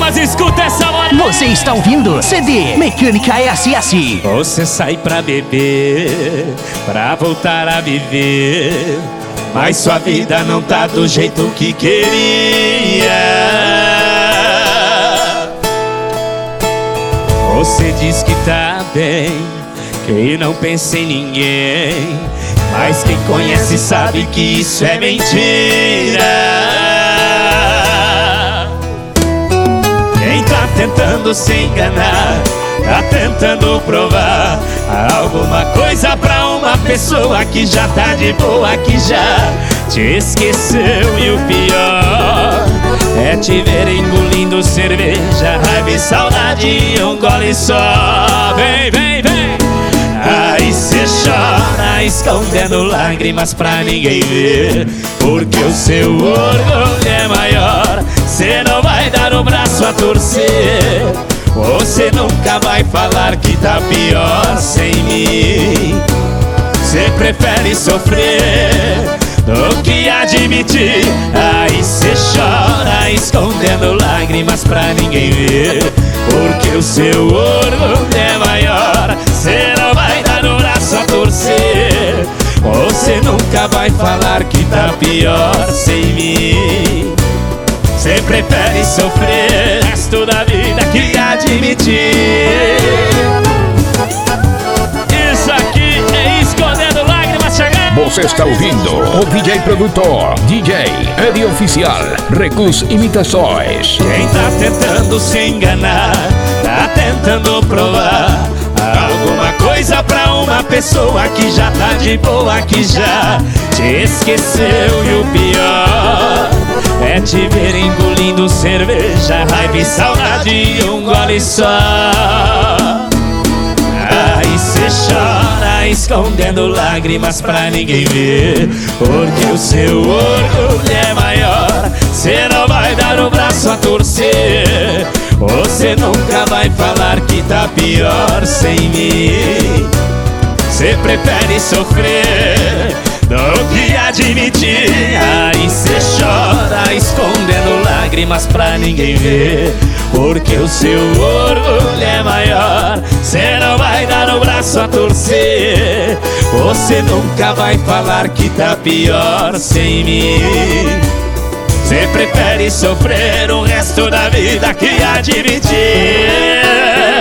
pessoas, escuta essa hora. Você está ouvindo CD Mecânica SS. Você sai pra beber, pra voltar a viver, mas sua vida não tá do jeito que queria. Você diz que tá bem, que não pensa em ninguém, mas quem conhece sabe que isso é mentira. Quem tá tentando se enganar, tá tentando provar alguma coisa pra uma pessoa que já tá de boa, que já te esqueceu. E o pior é te ver engolindo cerveja, raiva e saudade em um gole só. Vem, vem, vem. Aí cê chora, escondendo lágrimas pra ninguém ver, porque o seu orgulho é maior. Cê não vai dar o braço a torcer, você nunca vai falar que tá pior sem mim. Cê prefere sofrer do que admitir. Aí cê chora, escondendo lágrimas pra ninguém ver, porque o seu orgulho é maior. Cê não vai dar o braço a torcer, você nunca vai falar que tá pior sem mim. Cê prefere sofrer o resto da vida que admitir. Isso aqui é escondendo lágrimas chegando. Você está ouvindo o DJ produtor DJ Eddie Oficial Recus Imitações. Quem tá tentando se enganar, tá tentando provar alguma coisa pra uma pessoa que já tá de boa, que já te esqueceu. E o pior é te ver engolindo cerveja, raiva e saudade em um gole só. Aí cê chora, escondendo lágrimas pra ninguém ver, porque o seu orgulho é maior. Cê não vai dar o braço a torcer, você nunca vai falar que tá pior sem mim. Cê prefere sofrer do que admitir. Aí cê chora, escondendo lágrimas pra ninguém ver, porque o seu orgulho é maior. Cê não vai dar o braço a torcer, você nunca vai falar que tá pior sem mim. Cê prefere sofrer o resto da vida que admitir.